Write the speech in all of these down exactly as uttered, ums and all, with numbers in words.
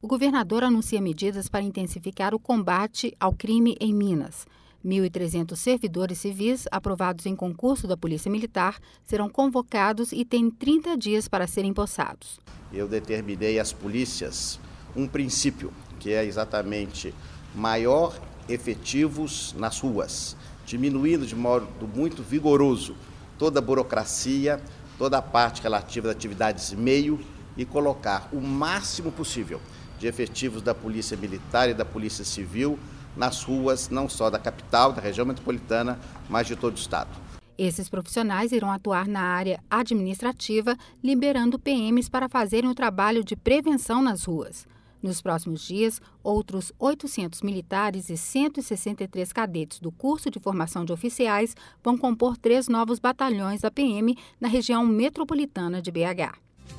governador anuncia medidas para intensificar o combate ao crime em Minas. mil e trezentos servidores civis aprovados em concurso da Polícia Militar serão convocados e têm trinta dias para serem possados. Eu determinei às polícias um princípio, que é exatamente maior efetivos nas ruas, diminuindo de modo muito vigoroso toda a burocracia, toda a parte relativa das atividades meio e colocar o máximo possível de efetivos da Polícia Militar e da Polícia Civil nas ruas, não só da capital, da região metropolitana, mas de todo o estado. Esses profissionais irão atuar na área administrativa, liberando P Ms para fazerem o trabalho de prevenção nas ruas. Nos próximos dias, outros oitocentos militares e cento e sessenta e três cadetes do curso de formação de oficiais vão compor três novos batalhões da P M na região metropolitana de B H.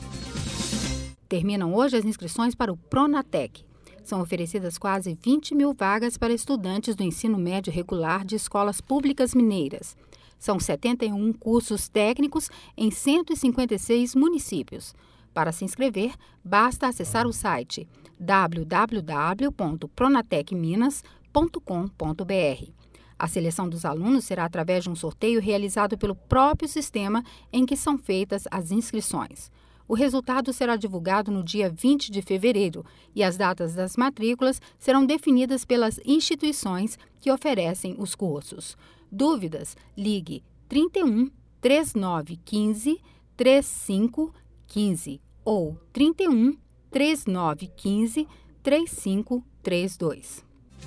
Terminam hoje as inscrições para o Pronatec. São oferecidas quase vinte mil vagas para estudantes do ensino médio regular de escolas públicas mineiras. São setenta e um cursos técnicos em cento e cinquenta e seis municípios. Para se inscrever, basta acessar o site w w w ponto pronatec minas ponto com ponto b r. A seleção dos alunos será através de um sorteio realizado pelo próprio sistema em que são feitas as inscrições. O resultado será divulgado no dia vinte de fevereiro e as datas das matrículas serão definidas pelas instituições que oferecem os cursos. Dúvidas? Ligue trinta e um, trinta e nove, quinze, trinta e cinco, quinze ou trinta e um, trinta e nove, quinze, trinta e cinco, trinta e dois.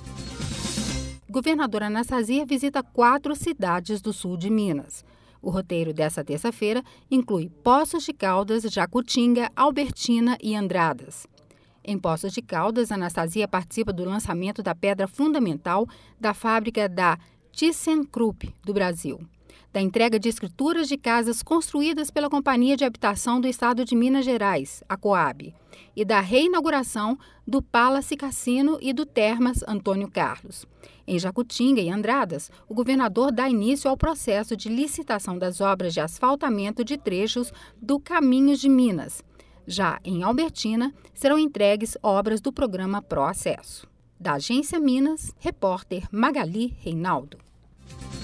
Governadora Anastasia visita quatro cidades do sul de Minas. O roteiro dessa terça-feira inclui Poços de Caldas, Jacutinga, Albertina e Andradas. Em Poços de Caldas, Anastasia participa do lançamento da pedra fundamental da fábrica da ThyssenKrupp do Brasil, da entrega de escrituras de casas construídas pela Companhia de Habitação do Estado de Minas Gerais, a Coab, e da reinauguração do Palace Cassino e do Termas Antônio Carlos. Em Jacutinga e Andradas, o governador dá início ao processo de licitação das obras de asfaltamento de trechos do Caminhos de Minas. Já em Albertina, serão entregues obras do programa Pró Acesso. Da Agência Minas, repórter Magali Reinaldo.